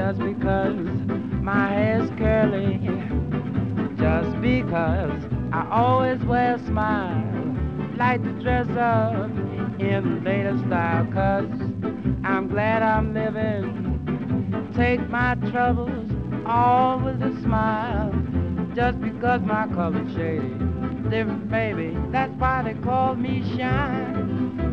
just because my hair's curly, just because I always wear a smile, like to dress up in latest style, 'cause I'm glad I'm living, take my troubles all with a smile, just because my color's shady, different baby, that's why they call me Shine.